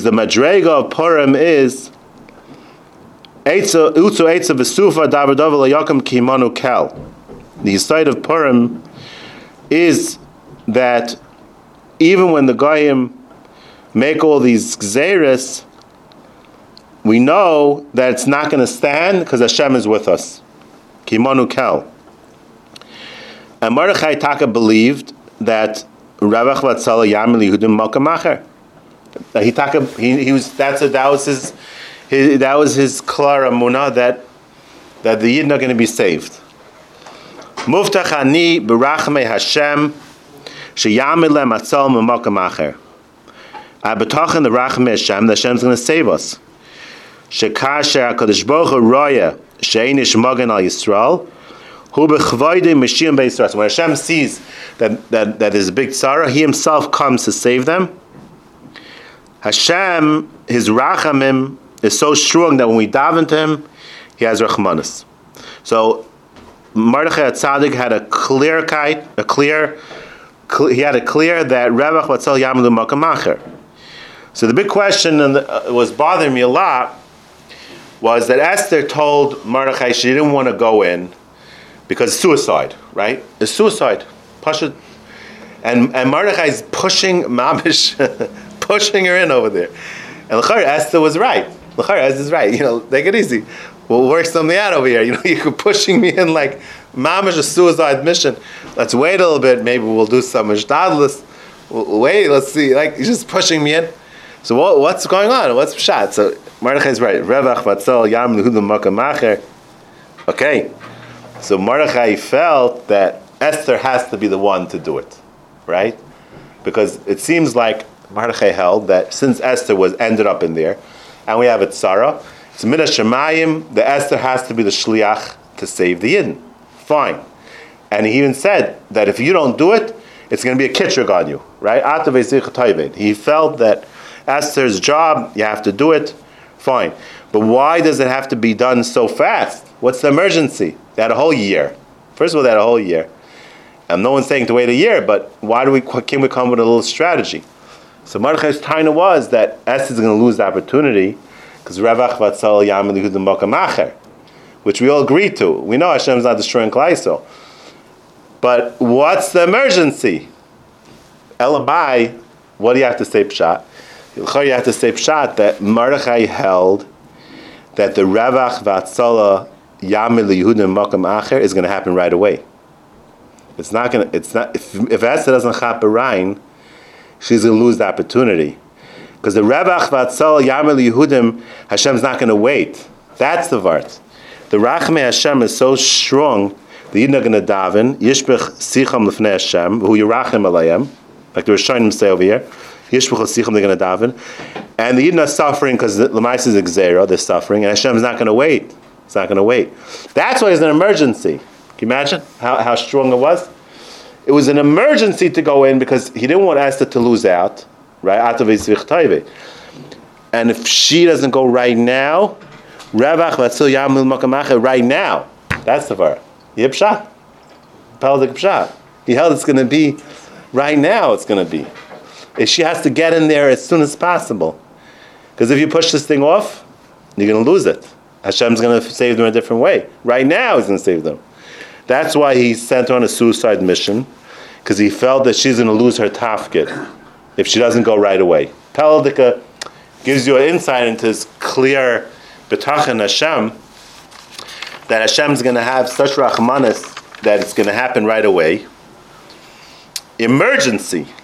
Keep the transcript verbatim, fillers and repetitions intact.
The madrega of Purim is Eitzu Eitzu V'Sufa Davar Davar Layakim Kimanu Kel. The side of Purim is that even when the Goyim make all these gzeiros, we know that it's not going to stand because Hashem is with us. Kimanu Kel. And Mordechai Taka believed that Ravach Vatzala Yamil Yehudim Malkam Acher. He taka he he was that's a, that was his, his that was his klar emunah that that the Yidden are going to be saved. Muftach ani berachmei Hashem sheyamil lem atzal memakam acher. I betach in the rachmei Hashem that Hashem's going to save us. Shekasher Hakadosh Baruch Hu roya sheinish magen al Yisrael hu bechvaydim mishim beYisrael. When Hashem sees that that that there's a big tzara, He Himself comes to save them. Hashem, His rachamim is so strong that when we daven to Him, He has rachmanis. So Mordechai Tzaddik had a clear kite, a clear, cl- he had a clear that Revach Vatzal Yamlu Makam Acher. So the big question and uh, was bothering me a lot was that Esther told Mordechai she didn't want to go in because it's suicide, right? It's suicide. Pasha. And and Mordechai's pushing Mamish. pushing her in over there. And L'chara, Esther was right. L'chara, Esther's right. You know, take it easy. We'll work something out over here. You know, you're pushing me in like mamash a suicide mission. Let's wait a little bit. Maybe we'll do some ishtadlus. We'll wait, let's see. Like, you're just pushing me in. So what, what's going on? What's pshat? So Mordechai's right. Revach vatzal yam lehudim makam acher. Okay. So Mordechai felt that Esther has to be the one to do it. Right? Because it seems like Mordechai held that since Esther was ended up in there, and we have a tzara, it's min hashamayim, the Esther has to be the shliach to save the Yidden. Fine. And he even said that if you don't do it, it's going to be a kitrug on you, right? He felt that Esther's job, you have to do it, fine. But why does it have to be done so fast? What's the emergency? They had a whole year. First of all, they had a whole year. And no one's saying to wait a year, but why do we, can we come with a little strategy? So Mordechai's taina was that Esther's going to lose the opportunity because Revach Vatzal Yamil Yehudim Makam Acher, which we all agree to. We know Hashem's not destroying Klal Yisrael. But what's the emergency? Elabai, what do you have to say pshat? You have to say pshat that Mordechai held that the Revach Vatzal Yamil Yehudim Makam Acher is going to happen right away. It's not going to, it's not, if, if Esther doesn't chap b'rayin, she's going to lose the opportunity. Because the Revach Vatzal Yamil Yehudim, Hashem's not going to wait. That's the vart. The Rachmei Hashem is so strong, the Yidden are going to daven, Yishbech Sicham Lefnei Hashem, Hu Yerachim Alayim, like the Rishonim say over here, Yishbech Sicham, they're going to daven. And the Yidden are suffering because the Lamais is Exera, they're suffering, and Hashem's not going to wait. It's not going to wait. That's why it's an emergency. Can you imagine how, how strong it was? It was an emergency to go in because he didn't want Esther to lose out, right? And if she doesn't go right now, Revach Vatzil Yamil Makam Acher right now, that's the var. Yip pshat. Peldik pshat. He held it's going to be right now. It's going to be. If she has to get in there as soon as possible, because if you push this thing off, you're going to lose it. Hashem's going to save them a different way. Right now, He's going to save them. That's why He sent her on a suicide mission, because He felt that she's going to lose her tafkid if she doesn't go right away. Peldika gives you an insight into this clear betachin Hashem, that Hashem's going to have such rachmanis that it's going to happen right away. Emergency.